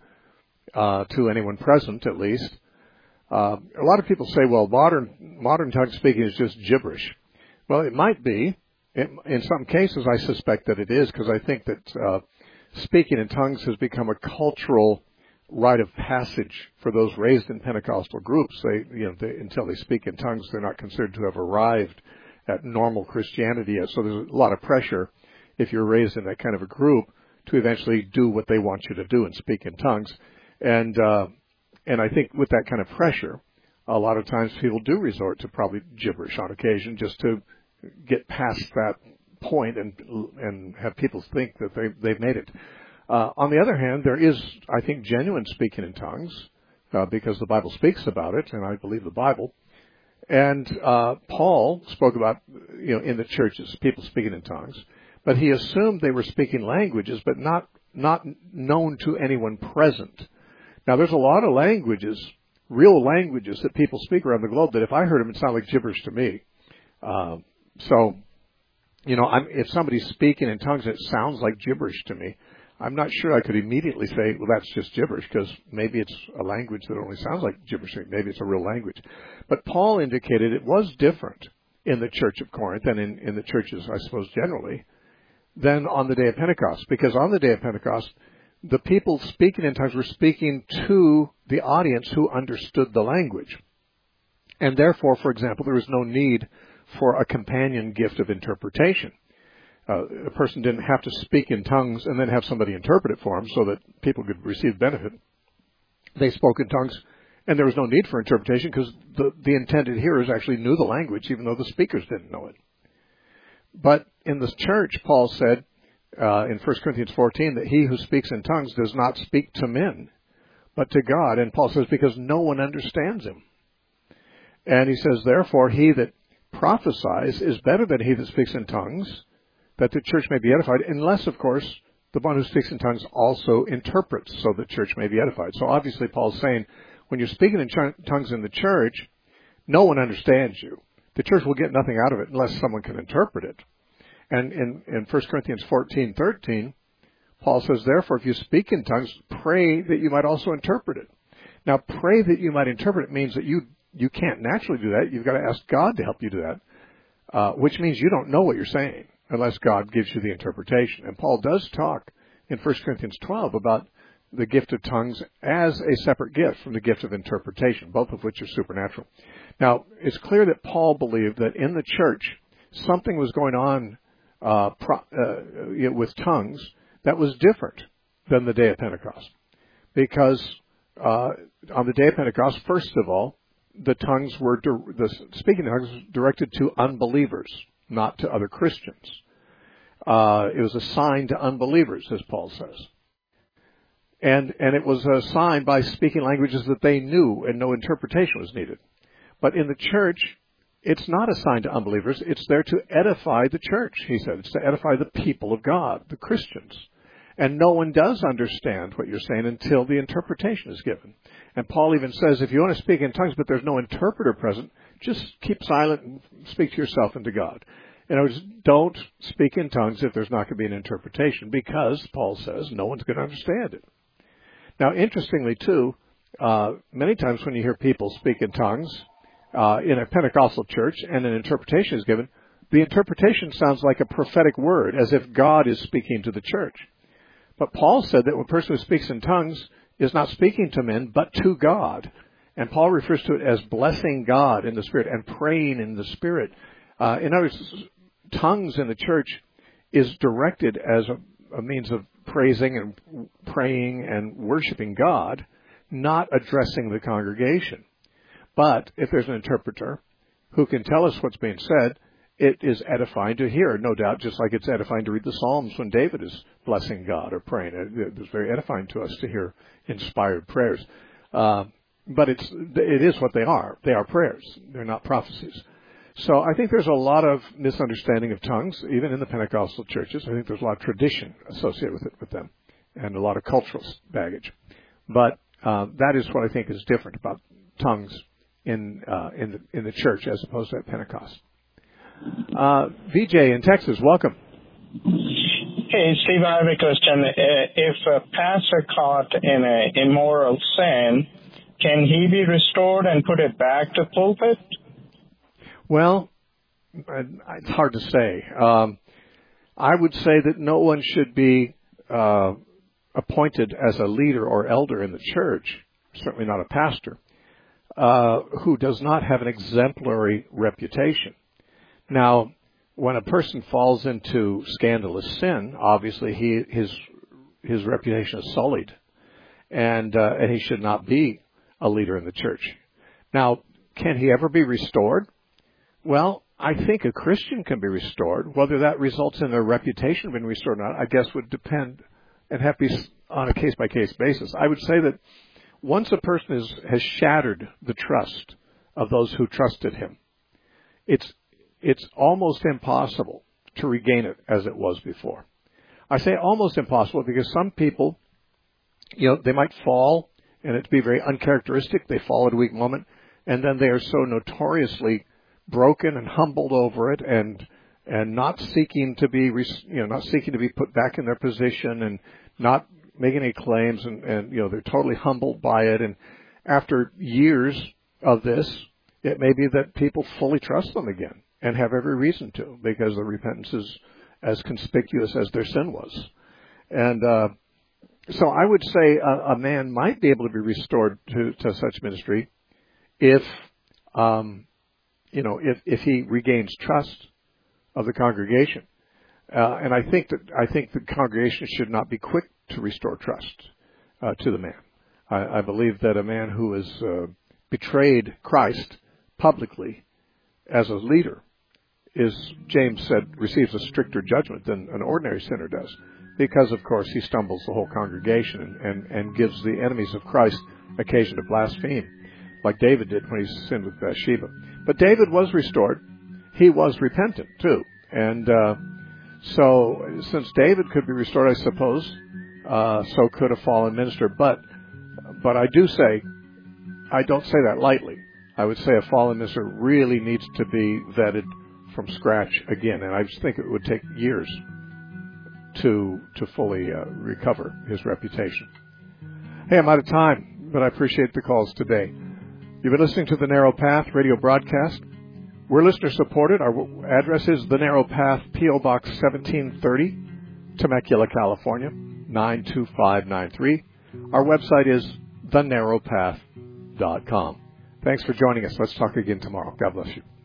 Uh, to anyone present, at least. Uh, a lot of people say, well, modern modern tongue speaking is just gibberish. Well, it might be. It, in some cases, I suspect that it is, because I think that uh, speaking in tongues has become a cultural rite of passage for those raised in Pentecostal groups. They, you know, they, until they speak in tongues, they're not considered to have arrived at normal Christianity yet. So there's a lot of pressure, if you're raised in that kind of a group, to eventually do what they want you to do and speak in tongues. And uh, and I think with that kind of pressure, a lot of times people do resort to probably gibberish on occasion, just to get past that point and and have people think that they they've made it. Uh, on the other hand, there is, I think, genuine speaking in tongues uh, because the Bible speaks about it, and I believe the Bible. And uh, Paul spoke about, you know, in the churches, people speaking in tongues, but he assumed they were speaking languages, but not not known to anyone present. Now, there's a lot of languages, real languages that people speak around the globe that if I heard them, it sounded like gibberish to me. Uh, so, you know, I'm, if somebody's speaking in tongues and it sounds like gibberish to me, I'm not sure I could immediately say, well, that's just gibberish, because maybe it's a language that only sounds like gibberish. Maybe it's a real language. But Paul indicated it was different in the church of Corinth and in, in the churches, I suppose, generally, than on the day of Pentecost. Because on the day of Pentecost, the people speaking in tongues were speaking to the audience who understood the language. And therefore, for example, there was no need for a companion gift of interpretation. Uh, a person didn't have to speak in tongues and then have somebody interpret it for them so that people could receive benefit. They spoke in tongues, and there was no need for interpretation because the, the intended hearers actually knew the language, even though the speakers didn't know it. But in the church, Paul said, Uh, in First Corinthians fourteen, that he who speaks in tongues does not speak to men, but to God. And Paul says, because no one understands him. And he says, therefore, he that prophesies is better than he that speaks in tongues, that the church may be edified, unless, of course, the one who speaks in tongues also interprets, so the church may be edified. So obviously, Paul's saying, when you're speaking in ch- tongues in the church, no one understands you. The church will get nothing out of it unless someone can interpret it. And in, in First Corinthians fourteen thirteen, Paul says, therefore, if you speak in tongues, pray that you might also interpret it. Now, pray that you might interpret it means that you, you can't naturally do that. You've got to ask God to help you do that, uh, which means you don't know what you're saying unless God gives you the interpretation. And Paul does talk in First Corinthians twelve about the gift of tongues as a separate gift from the gift of interpretation, both of which are supernatural. Now, it's clear that Paul believed that in the church, something was going on Uh, pro, uh, you know, with tongues that was different than the day of Pentecost. Because uh, on the day of Pentecost, first of all, the tongues were, di- the speaking tongues was directed to unbelievers, not to other Christians. Uh, it was a sign to unbelievers, as Paul says. And, and it was a sign by speaking languages that they knew and no interpretation was needed. But in the church, it's not assigned to unbelievers. It's there to edify the church, he said. It's to edify the people of God, the Christians. And no one does understand what you're saying until the interpretation is given. And Paul even says, if you want to speak in tongues but there's no interpreter present, just keep silent and speak to yourself and to God. In other words, don't speak in tongues if there's not going to be an interpretation, because, Paul says, no one's going to understand it. Now, interestingly, too, uh, many times when you hear people speak in tongues, Uh, in a Pentecostal church and an interpretation is given, the interpretation sounds like a prophetic word, as if God is speaking to the church. But Paul said that when a person who speaks in tongues is not speaking to men, but to God. And Paul refers to it as blessing God in the Spirit and praying in the Spirit. Uh, in other words, tongues in the church is directed as a, a means of praising and praying and worshiping God, not addressing the congregation. But if there's an interpreter who can tell us what's being said, it is edifying to hear, no doubt, just like it's edifying to read the Psalms when David is blessing God or praying. It's very edifying to us to hear inspired prayers. Uh, but it's it is what they are. They are prayers. They're not prophecies. So I think there's a lot of misunderstanding of tongues, even in the Pentecostal churches. I think there's a lot of tradition associated with it, with them, and a lot of cultural baggage. But uh, that is what I think is different about tongues in uh, in the in the church as opposed to at Pentecost. Uh, V J in Texas, welcome. Hey, Steve, I have a question. Uh, if a pastor caught in a immoral sin, can he be restored and put it back to pulpit? Well, it's hard to say. Um, I would say that no one should be uh, appointed as a leader or elder in the church, certainly not a pastor, Uh, who does not have an exemplary reputation. Now, when a person falls into scandalous sin, obviously he his his reputation is sullied, and uh, and he should not be a leader in the church. Now, can he ever be restored? Well, I think a Christian can be restored. Whether that results in their reputation being restored or not, I guess would depend and have to be on a case by case basis. I would say that once a person is, has shattered the trust of those who trusted him, it's it's almost impossible to regain it as it was before. I say almost impossible because some people, you know, they might fall, and it'd be very uncharacteristic. They fall at a weak moment, and then they are so notoriously broken and humbled over it, and and not seeking to be, you know, not seeking to be put back in their position, and not making any claims, and, and, you know, they're totally humbled by it. And after years of this, it may be that people fully trust them again and have every reason to, because the repentance is as conspicuous as their sin was. And uh, so I would say a, a man might be able to be restored to, to such ministry if, um, you know, if, if he regains trust of the congregation. Uh, and I think that I think the congregation should not be quick to restore trust uh, to the man. I, I believe that a man who has uh, betrayed Christ publicly as a leader is, James said, receives a stricter judgment than an ordinary sinner does, because, of course, he stumbles the whole congregation and, and, and gives the enemies of Christ occasion to blaspheme, like David did when he sinned with Bathsheba. But David was restored. He was repentant, too. And uh, so since David could be restored, I suppose, Uh, so could a fallen minister. But but I do say, I don't say that lightly. I would say a fallen minister really needs to be vetted from scratch again. And I just think it would take years to to fully uh, recover his reputation. Hey, I'm out of time, but I appreciate the calls today. You've been listening to The Narrow Path radio broadcast. We're listener supported. Our address is The Narrow Path, P O Box seventeen thirty, Temecula, California, nine two five nine three. Our website is the narrow path dot com. Thanks for joining us. Let's talk again tomorrow. God bless you.